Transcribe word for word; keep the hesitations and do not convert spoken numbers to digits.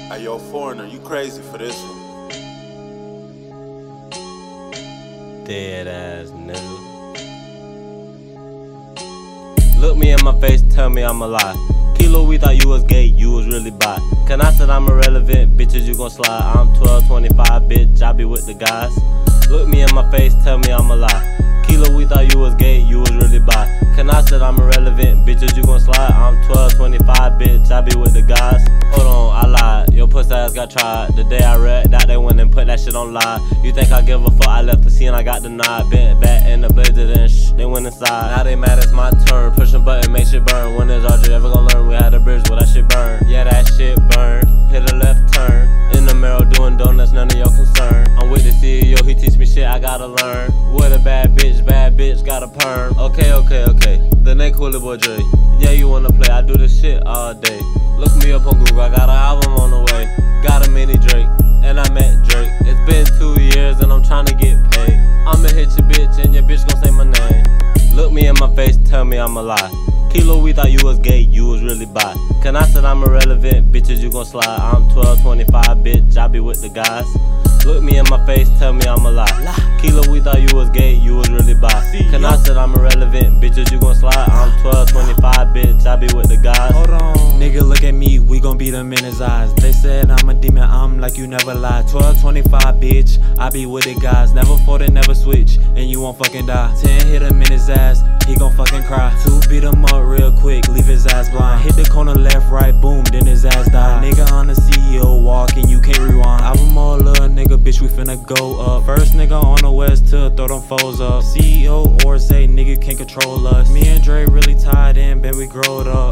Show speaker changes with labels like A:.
A: Hey, yo, foreigner, you crazy for this one.
B: Dead ass nigga. Look me in my face, tell me I'm a lie. Kilo, we thought you was gay, you was really bi. Can I said I'm irrelevant, bitches you gon' slide. I'm twelve twenty-five, bitch, I be with the guys. Look me in my face, tell me I'm a lie. Kilo, we thought you was gay, you was really bi. Can I said I'm irrelevant, bitches you gon' slide. I'm twelve twenty-five, bitch, I be with the guys. Hold on, I lied, your pussy ass got tried. The day I read that they went and put that shit on live. You think I give a fuck, I left the scene, I got denied. Bent back in the blazer, then shh, they went inside. Now they mad, it's my turn, pushing button, make shit burn. When is R J ever gon' learn? We had a bridge where that shit burn. Yeah, that shit burn, hit a left turn. In the mirror doing donuts, none of your concern. I'm with the C E O, he teach me shit I gotta learn. With a bad bitch, bad bitch, got a perm. Okay, okay, okay, the name Cooley Boy Dre. Yeah, you wanna play, I do this shit all day. Look me up on Google, I got an album on the way. Got a mini Drake, and I met Drake. It's been two years and I'm tryna get paid. I'ma hit your bitch and your bitch gon' say my name. Look me in my face, tell me I'm a lie. Kilo, we thought you was gay, you was really bi. Can I said I'm irrelevant, bitches you gon' slide. I'm twelve twenty-five, bitch, I be with the guys. Look me in my face, tell me I'm a lie. Kilo, we thought you was gay, you was really bi. Can I said I'm irrelevant, bitches you gon' slide. I'm twelve twenty-five, bitch, I be with the guys.
C: Hold on, nigga, look at me, we gon' beat them in his eyes. They said I'm a demon, I'm like you never lied. twelve twenty-five, bitch, I be with the guys. Never fold and never switch, and you won't fucking die. ten hit him in his ass, he gon' fucking cry. Two beat him up real quick, leave his ass blind. Hit the corner left, right, boom, then his ass die. Nigga on the C E O walk and you can't rewind. I'm all little nigga, bitch, we finna go up. First nigga on the west to throw them foes up. C E O or say nigga can't control us. Me and Dre really tied in, ben we growed up.